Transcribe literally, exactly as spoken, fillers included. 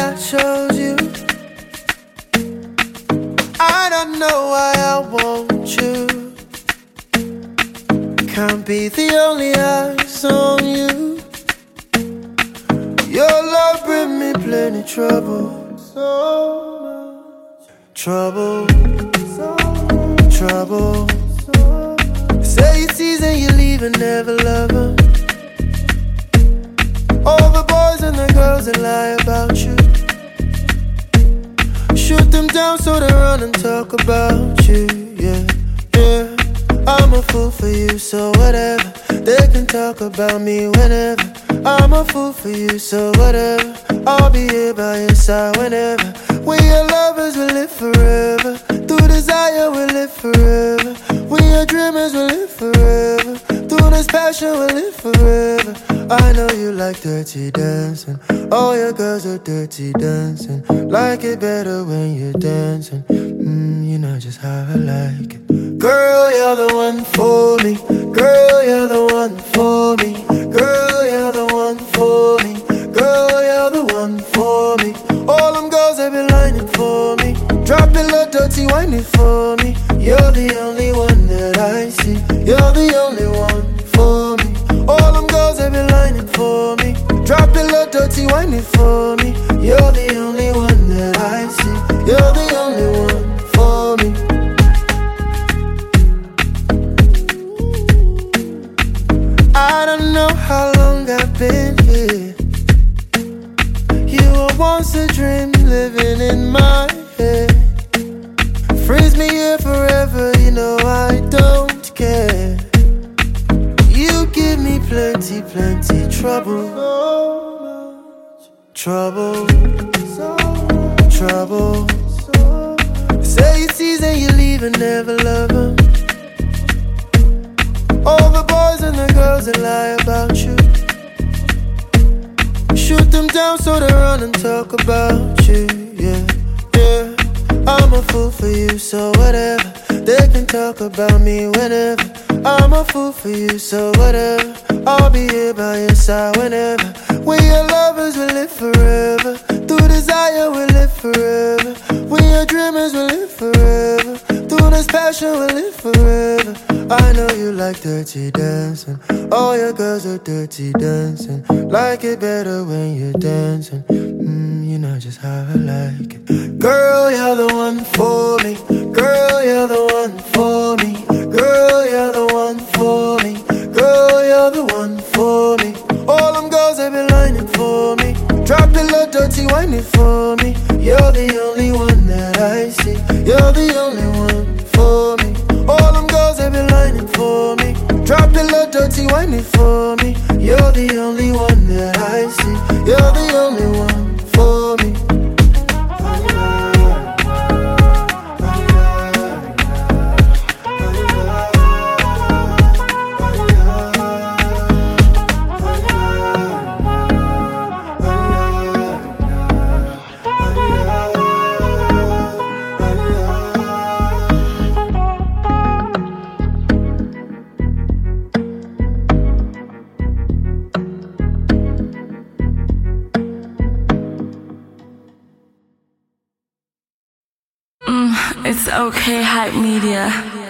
I chose you. I don't know why I want you. Can't be the only eyes on you. Your love bring me plenty trouble. So much trouble. Trouble. Say you tease and you leave and never love her. All the boys and the girls that lie about you, shoot them down so they run and talk about you. Yeah, yeah. I'm a fool for you, so whatever. They can talk about me whenever. I'm a fool for you, so whatever. I'll be here by your side whenever. We are lovers, we live forever. Through desire, we live forever. We are dreamers, we live forever. Through this passion, we live forever. I know you like dirty dancing. All your girls are dirty dancing. Like it better when you're dancing. Mm, you know just how I like it. Girl, you're the one for me. Girl, you're the one for me. Girl, you're the one for me. Girl, you're the one for me. All them girls have been lining for me. Drop it low, dirty, whining for me. You're the only one that I see. You're the only one for me. All them girls have been lining for me. Drop it low, dirty, whining for me. You're the only one that I see. You're the only one for me. I don't know how long I've been here. You were once a dream living in my head. Freeze me here forever, you know I don't care. You give me plenty, plenty trouble. So much trouble. So much trouble. Say you tease and you leave and never love her. All the boys and the girls that lie about you, shoot them down so they run and talk about you. Yeah, yeah. I'm a fool for you, so whatever. They can talk about me whenever. I'm a fool for you, so whatever. I'll be here by your side whenever. We are lovers, we live forever. Through desire, we live forever. We are dreamers, we live forever. Through this passion, we live forever. I know you like dirty dancing. All your girls are dirty dancing. Like it better when you're dancing. Mm, you know just how I like it. Girl, you're the one for me. Girl, you're the one for me. Girl, you're the one for me. Girl, you're the one for me. All them girls have been lining for me. Drop it low, dirty, whining for me. You're the only one that I see. You're the only one for me. All them girls have been lining for me. Drop it low, dirty, whining for me. You're the only one that I see. You're the only one for me. It's okay, Hype Media.